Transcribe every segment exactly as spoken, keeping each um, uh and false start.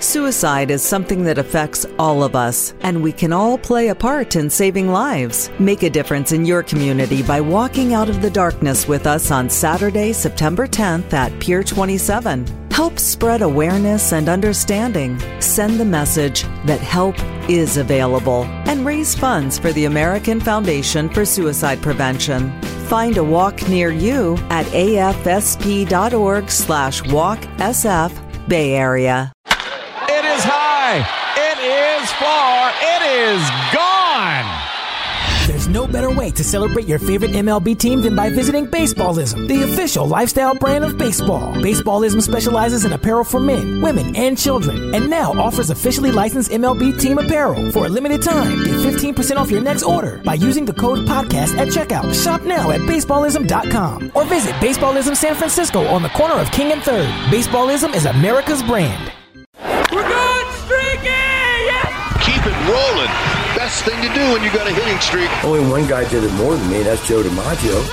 Suicide is something that affects all of us, and we can all play a part in saving lives. Make a difference in your community by walking out of the darkness with us on Saturday, September tenth at Pier twenty-seven. Help spread awareness and understanding. Send the message that help is available and raise funds for the American Foundation for Suicide Prevention. Find a walk near you at afsp.org slash walk SF Bay Area. It is high. It is far. It is gone. There's no better way to celebrate your favorite M L B team than by visiting Baseballism, the official lifestyle brand of baseball. Baseballism specializes in apparel for men, women, and children, and now offers officially licensed M L B team apparel. For a limited time, get fifteen percent off your next order by using the code podcast at checkout. Shop now at baseballism dot com or visit Baseballism San Francisco on the corner of King and third. Baseballism is America's brand. We're good, streaky! Yes! Keep it rolling. Best thing to do when you got a hitting streak. Only one guy did it more than me. That's Joe DiMaggio.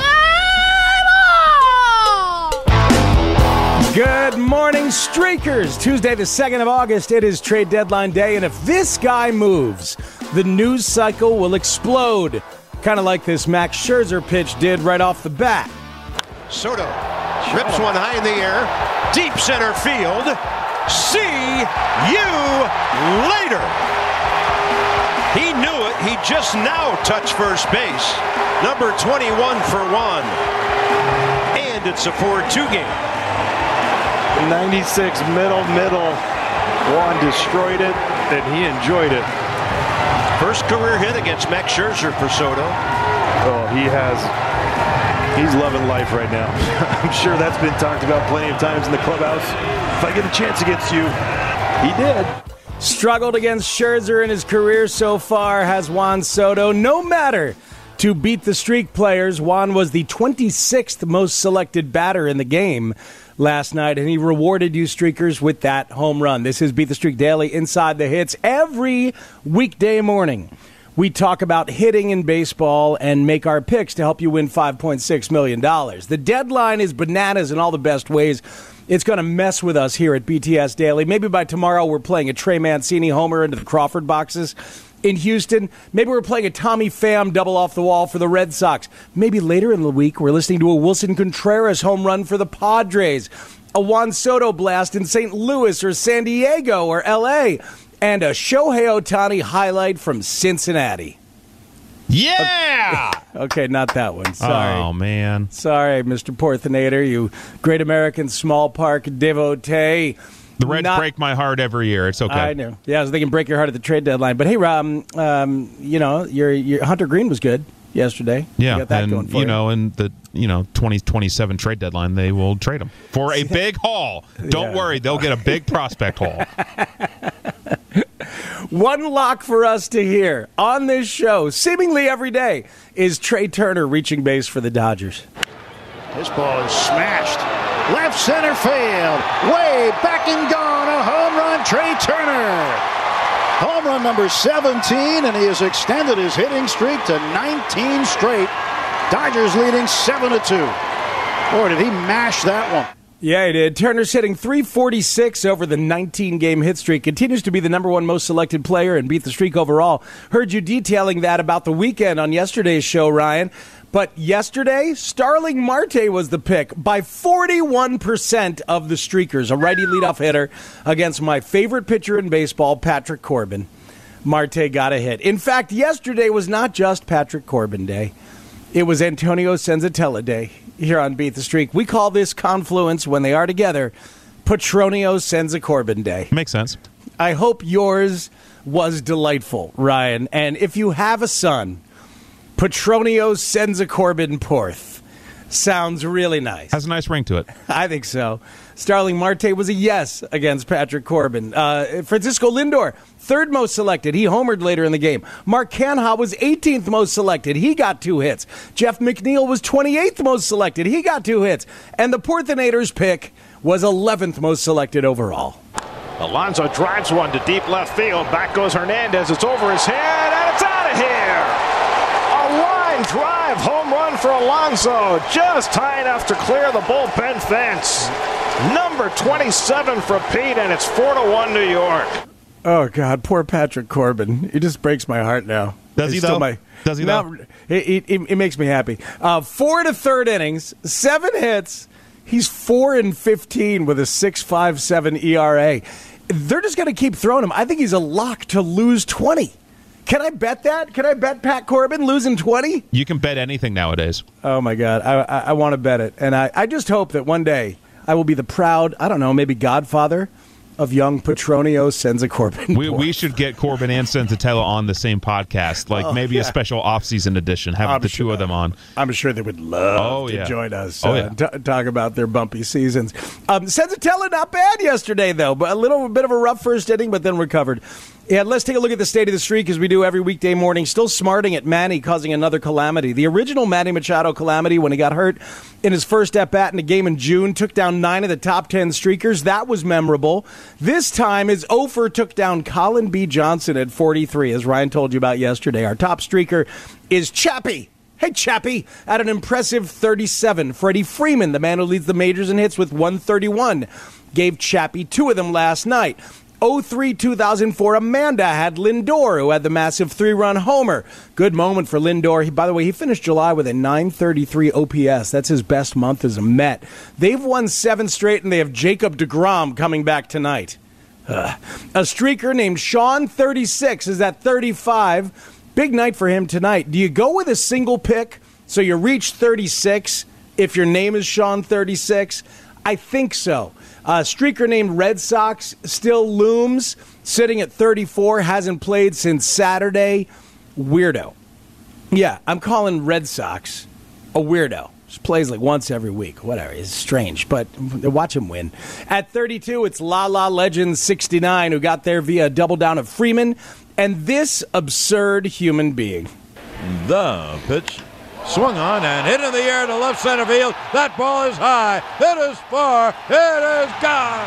Good morning, Streakers. Tuesday, the second of August. It is trade deadline day, and if this guy moves, the news cycle will explode. Kind of like this Max Scherzer pitch did right off the bat. Soto rips one high in the air. Deep center field. See you later. He knew it. He just now touched first base. Number twenty-one for Juan. And it's a four two game. ninety-six middle, middle. Juan destroyed it, and he enjoyed it. First career hit against Max Scherzer for Soto. Oh, he has. He's loving life right now. I'm sure that's been talked about plenty of times in the clubhouse. If I get a chance against you, he did. Struggled against Scherzer in his career so far has Juan Soto. No matter to beat the streak players, Juan was the twenty-sixth most selected batter in the game last night, and he rewarded you streakers with that home run. This is Beat the Streak Daily Inside the Hits. Every weekday morning, we talk about hitting in baseball and make our picks to help you win five point six million dollars. The deadline is bananas in all the best ways. It's going to mess with us here at B T S Daily. Maybe by tomorrow we're playing a Trey Mancini homer into the Crawford boxes in Houston. Maybe we're playing a Tommy Pham double off the wall for the Red Sox. Maybe later in the week we're listening to a Wilson Contreras home run for the Padres, a Juan Soto blast in Saint Louis or San Diego or L A, and a Shohei Ohtani highlight from Cincinnati. Yeah! Okay, okay, not that one. Sorry. Oh, man. Sorry, Mister Porthinator, you great American small park devotee. The Reds Not, break my heart every year. It's okay. I know. Yeah, so they can break your heart at the trade deadline. But, hey, um, um, you know, your, your Hunter Green was good yesterday. Yeah, you got that and, going for you you. know, in the you know twenty twenty-seven trade deadline, they will trade him for a big haul. Don't Yeah. worry, they'll get a big prospect haul. One lock for us to hear on this show, seemingly every day, is Trey Turner reaching base for the Dodgers. This ball is smashed. Left center field. Way back and gone. A home run, Trey Turner. Home run number seventeen, and he has extended his hitting streak to nineteen straight. Dodgers leading seven to two. Boy, did he mash that one. Yeah, he did. Turner's hitting three forty-six over the nineteen-game hit streak. Continues to be the number one most selected player and beat the streak overall. Heard you detailing that about the weekend on yesterday's show, Ryan. But yesterday, Starling Marte was the pick by forty-one percent of the streakers. A righty leadoff hitter against my favorite pitcher in baseball, Patrick Corbin. Marte got a hit. In fact, yesterday was not just Patrick Corbin Day. It was Antonio Senzatella Day here on Beat the Streak. We call this confluence, when they are together, Petronio Senza Corbin Day. Makes sense. I hope yours was delightful, Ryan. And if you have a son, Petronio Senza Corbin Porth sounds really nice. Has a nice ring to it. I think so. Starling Marte was a yes against Patrick Corbin. Uh, Francisco Lindor, third most selected. He homered later in the game. Mark Canha was eighteenth most selected. He got two hits. Jeff McNeil was twenty-eighth most selected. He got two hits. And the Porthinator's pick was eleventh most selected overall. Alonso drives one to deep left field. Back goes Hernandez. It's over his head, and it's out of here. A line drive home run for Alonso. Just high enough to clear the bullpen fence. Number twenty-seven for Pete, and it's four to one New York. Oh, God, poor Patrick Corbin. It just breaks my heart now. Does it's he, though? My, Does he, now, though? It, it, it makes me happy. Uh, four to third innings, seven hits. He's four and fifteen with a six point five seven E R A. They're just going to keep throwing him. I think he's a lock to lose twenty. Can I bet that? Can I bet Pat Corbin losing twenty? You can bet anything nowadays. Oh, my God. I, I, I want to bet it. And I, I just hope that one day I will be the proud, I don't know, maybe godfather of young Petronio Senza Corbin. We, we should get Corbin and Senzatello on the same podcast, like oh, maybe yeah. a special off-season edition. Have I'm the sure, two of them on. I'm sure they would love oh, to yeah. join us. Oh, uh, yeah. t- talk about their bumpy seasons. Um, Senzatello not bad yesterday, though, but a little bit of a rough first inning, but then recovered. Yeah, let's take a look at the state of the streak as we do every weekday morning. Still smarting at Manny, causing another calamity. The original Manny Machado calamity when he got hurt in his first at-bat in a game in June, took down nine of the top ten streakers. That was memorable. This time, his Ofer took down Colin B. Johnson at forty-three, as Ryan told you about yesterday. Our top streaker is Chappie. Hey, Chappie, at an impressive thirty-seven. Freddie Freeman, the man who leads the majors in hits with one thirty-one, gave Chappie two of them last night. oh three two thousand four, Amanda had Lindor, who had the massive three-run homer. Good moment for Lindor. He, by the way, he finished July with a nine thirty-three O P S. That's his best month as a Met. They've won seven straight, and they have Jacob deGrom coming back tonight. Ugh. A streaker named Sean thirty-six is at thirty-five. Big night for him tonight. Do you go with a single pick so you reach thirty-six if your name is Sean thirty-six? I think so. A streaker named Red Sox still looms, sitting at thirty-four, hasn't played since Saturday. Weirdo. Yeah, I'm calling Red Sox a weirdo. Just plays like once every week. Whatever. It's strange, but watch him win. At thirty-two, it's La La Legend sixty-nine, who got there via a double down of Freeman, and this absurd human being. The pitch. Swung on and hit in the air to left center field. That ball is high. It is far. It is gone.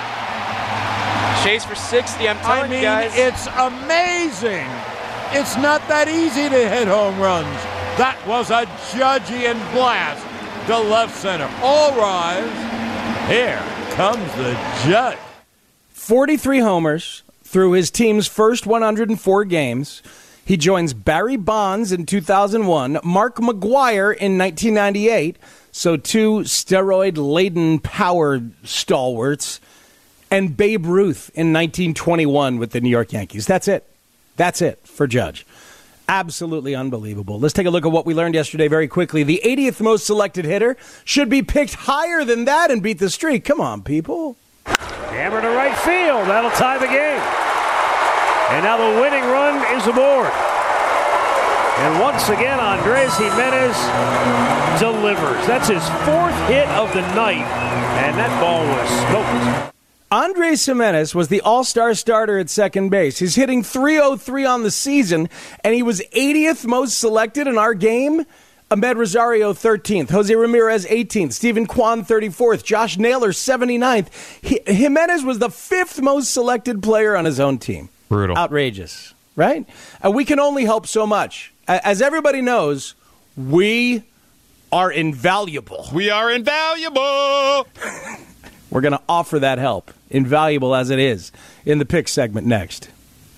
Chase for sixty. I'm telling I mean, you guys. It's amazing. It's not that easy to hit home runs. That was a Judgian blast to left center. All rise. Here comes the Judge. forty-three homers through his team's first one hundred four games. He joins Barry Bonds in two thousand one, Mark McGwire in nineteen ninety-eight, so two steroid-laden power stalwarts, and Babe Ruth in nineteen twenty-one with the New York Yankees. That's it. That's it for Judge. Absolutely unbelievable. Let's take a look at what we learned yesterday very quickly. The eightieth most selected hitter should be picked higher than that and beat the streak. Come on, people. Hammer to right field. That'll tie the game. And now the winning run is aboard. And once again, Andres Jimenez delivers. That's his fourth hit of the night. And that ball was smoked. Andres Jimenez was the all-star starter at second base. He's hitting three oh three on the season, and he was eightieth most selected in our game. Ahmed Rosario, thirteenth. Jose Ramirez, eighteenth. Stephen Kwan, thirty-fourth. Josh Naylor, seventy-ninth. He, Jimenez was the fifth most selected player on his own team. Brutal. Outrageous, right? And we can only help so much. As everybody knows, we are invaluable. We are invaluable. We're going to offer that help, invaluable as it is, in the pick segment next.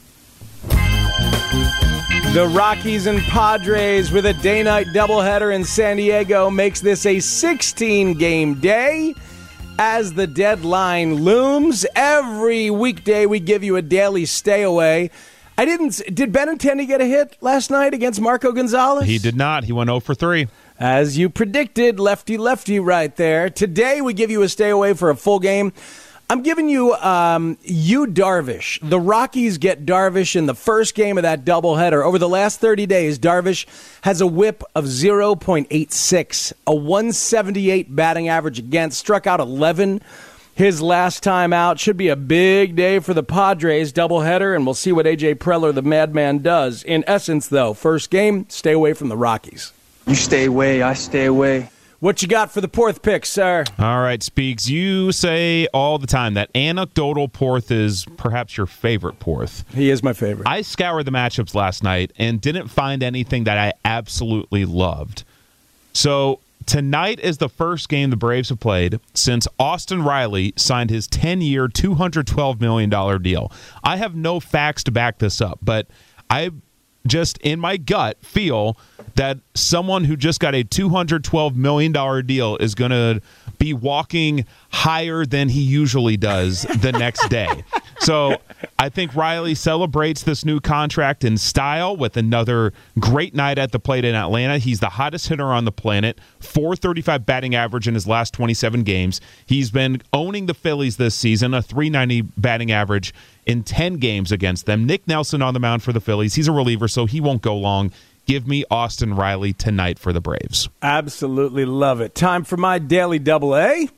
The Rockies and Padres with a day-night doubleheader in San Diego makes this a sixteen-game day. As the deadline looms, every weekday we give you a daily stay away. I didn't. Did Benintendi get a hit last night against Marco Gonzalez? He did not. He went oh for three. As you predicted, lefty-lefty right there. Today we give you a stay away for a full game. I'm giving you um, Yu Darvish. The Rockies get Darvish in the first game of that doubleheader. Over the last thirty days, Darvish has a whip of zero point eight six, a one seventy-eight batting average against, struck out eleven his last time out. Should be a big day for the Padres doubleheader, and we'll see what A J Preller, the madman, does. In essence, though, first game, stay away from the Rockies. You stay away, I stay away. What you got for the fourth pick, sir? All right, Speaks. You say all the time that anecdotal Porth is perhaps your favorite Porth. He is my favorite. I scoured the matchups last night and didn't find anything that I absolutely loved. So tonight is the first game the Braves have played since Austin Riley signed his ten-year, two hundred twelve million dollars deal. I have no facts to back this up, but I just, in my gut, feel that someone who just got a two hundred twelve million dollars deal is going to be walking higher than he usually does the next day. So I think Riley celebrates this new contract in style with another great night at the plate in Atlanta. He's the hottest hitter on the planet, four thirty-five batting average in his last twenty-seven games. He's been owning the Phillies this season, a three ninety batting average in ten games against them. Nick Nelson on the mound for the Phillies. He's a reliever, so he won't go long. Give me Austin Riley tonight for the Braves. Absolutely love it. Time for my daily double A.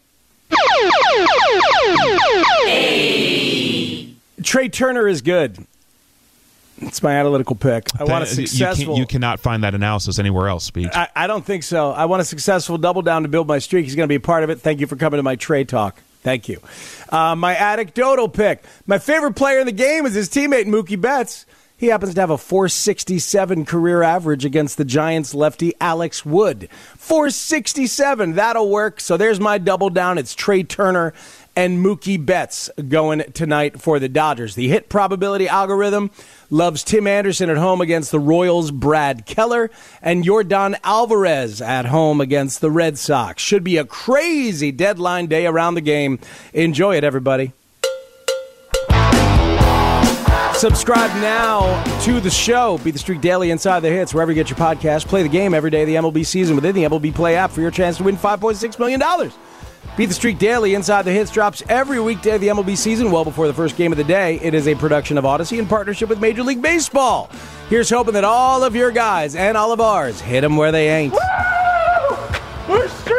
Hey. Trey Turner is good. It's my analytical pick. I want a successful. You, can, you cannot find that analysis anywhere else, Speech. I, I don't think so. I want a successful double down to build my streak. He's going to be a part of it. Thank you for coming to my Trey Talk. Thank you. Uh, my anecdotal pick. My favorite player in the game is his teammate, Mookie Betts. He happens to have a four sixty-seven career average against the Giants lefty Alex Wood. four sixty-seven, that'll work. So there's my double down. It's Trey Turner and Mookie Betts going tonight for the Dodgers. The hit probability algorithm loves Tim Anderson at home against the Royals' Brad Keller, and Yordan Alvarez at home against the Red Sox. Should be a crazy deadline day around the game. Enjoy it, everybody. Subscribe now to the show. Beat the Streak Daily Inside the Hits, wherever you get your podcast. Play the game every day of the M L B season within the M L B Play app for your chance to win five point six million dollars. Beat the Streak Daily Inside the Hits drops every weekday of the M L B season, well before the first game of the day. It is a production of Odyssey in partnership with Major League Baseball. Here's hoping that all of your guys and all of ours hit them where they ain't. Woo!